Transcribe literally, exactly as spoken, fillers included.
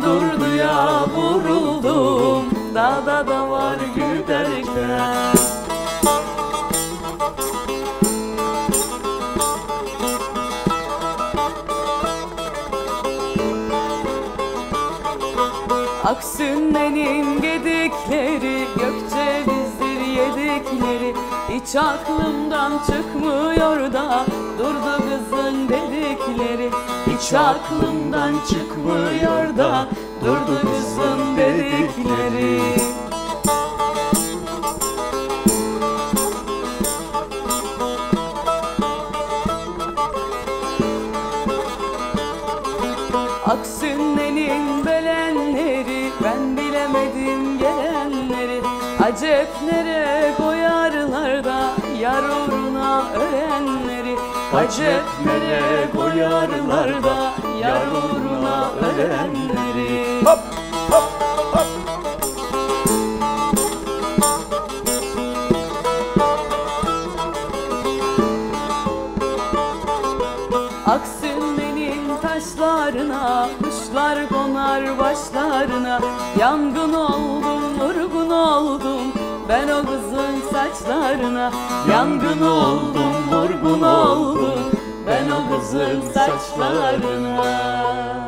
Durduya vuruldum, dağda da var güderken. Aksünlerin gedikleri, Gökçelizdir yedikleri. Hiç aklımdan çıkmıyor da durdu kızın dedikleri. Hiç aklımdan çıkmıyor da durdu kızın dedikleri. Aksünlerin belenleri, ben bilemedim gelenleri. Acep nereye koyarlar da yar uğruna ölenleri. Acep nereye koyarlar da yar uğruna ölenleri. Hop hop hop. Aksünlerin taşlarına, kuşlar konar başlarına. Yangın oldum, vurgun oldum ben o kızın saçlarına. Yangın oldum, vurgun oldum ben o kızın saçlarına.